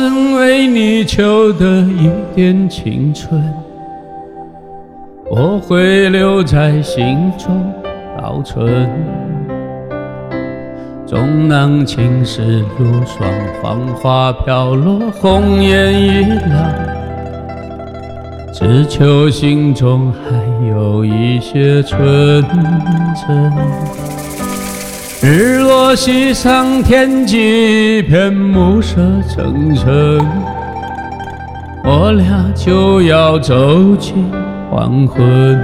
生为你求的一点青春，我会留在心中保存。终囊青石如霜，黄花飘落，红颜已老，只求心中还有一些纯真。日落西上，天际一片暮色沉沉，我俩就要走进黄昏。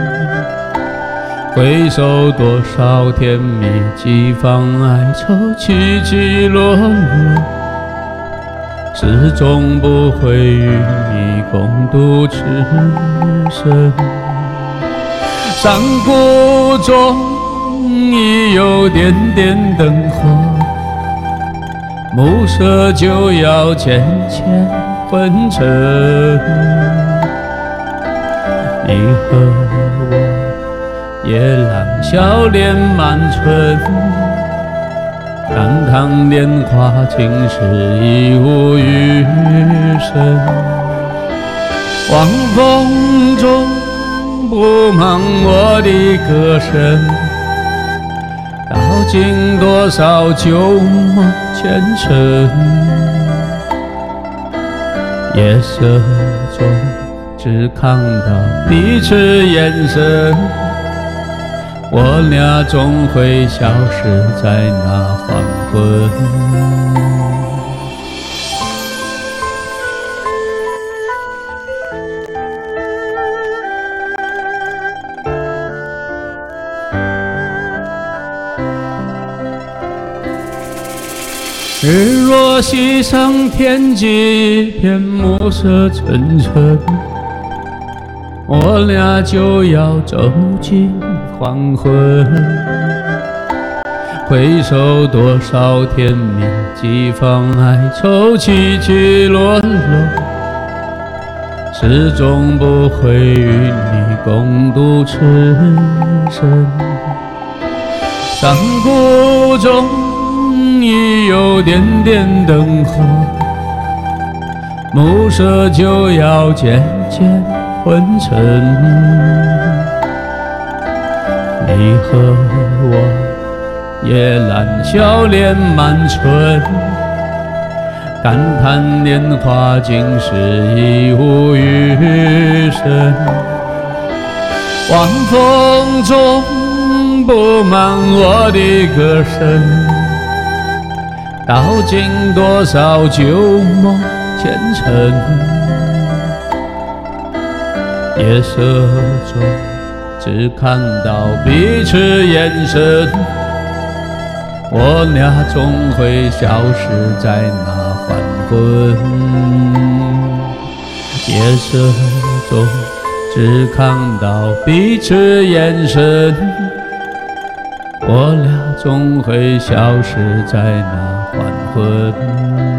回首多少甜蜜，几番哀愁，起起落落，始终不会与你共度此生。山谷中已有点点灯火，暮色就要渐渐昏沉。你和我夜阑笑脸满唇，感叹年华竟是一无余生。晚风中布满我的歌声，道尽多少旧梦前尘。夜色中只看到彼此眼神，我俩终会消失在那黄昏。日落西上，天际一片暮色沉沉，我俩就要走进黄昏。回首多少甜蜜，几番哀愁，起起落落，始终不会与你共度此生。山谷中已有点点灯火，暮色就要渐渐昏沉。你和我夜阑笑脸满唇，感叹年华竟是一无余生。晚风中布满我的歌声，道尽多少旧梦前尘。夜色中只看到彼此眼神，我俩终会消失在那黄昏。夜色中只看到彼此眼神，我俩终会消失在那黄昏。